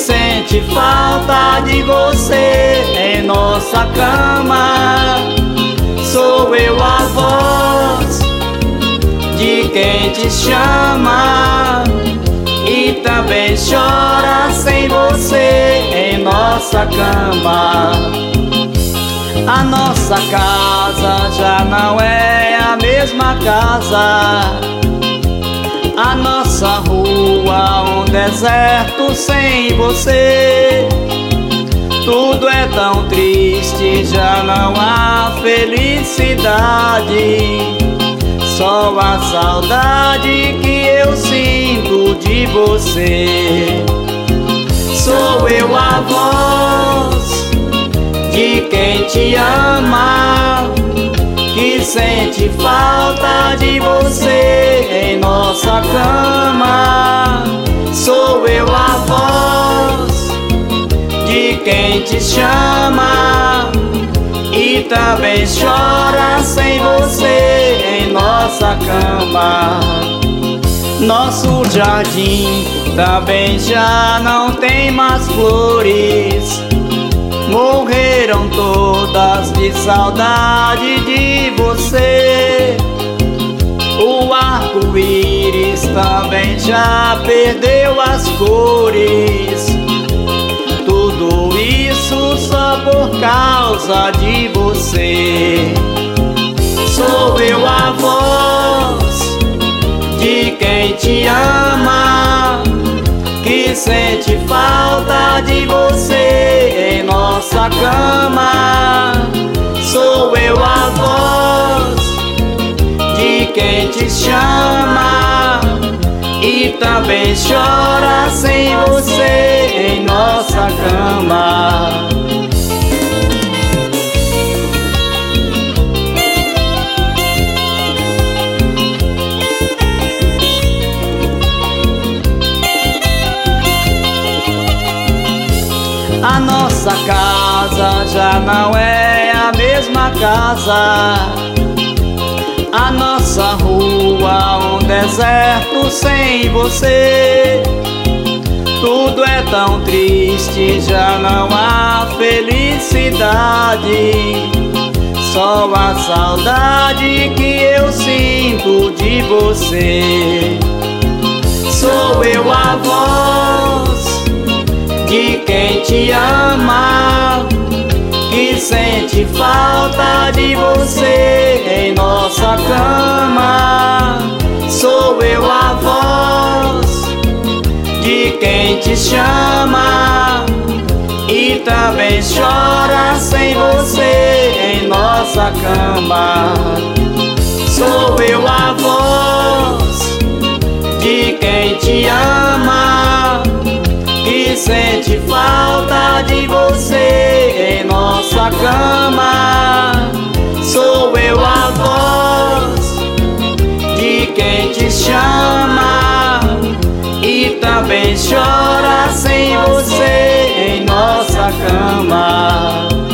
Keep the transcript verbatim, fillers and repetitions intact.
sente falta de você em nossa cama. Sou eu a voz de quem te chama e também chora sem você em nossa cama. A nossa casa já não é a mesma casa. A nossa rua um deserto sem você. Tudo é tão triste, já não há felicidade. Só a saudade que eu sinto de você. Sou eu a voz de quem te ama, que sente falta de você em nossa cama. Sou eu a voz de quem te chama e também chora sem você em nossa cama. Nosso jardim também já não tem mais flores. Morreram todas de saudade de você. O arco-íris também já perdeu as cores. Tudo isso só por causa de você. Sou eu a voz de quem te ama, que sente falta de você em nossa cama. Sou eu a voz de quem te chama e também chora sem você em nossa cama. A nossa casa já não é a mesma casa. A nossa rua um deserto sem você. Tudo é tão triste, já não há felicidade. Só a saudade que eu sinto de você. Sou eu a voz de quem te ama, que sente falta de você em nossa cama. Sou eu a voz de quem te chama e também chora sem você em nossa cama. Sou eu a voz de quem te ama, que sente falta de você em nossa cama. Sou eu a voz de quem te chama e também chora sem você em nossa cama.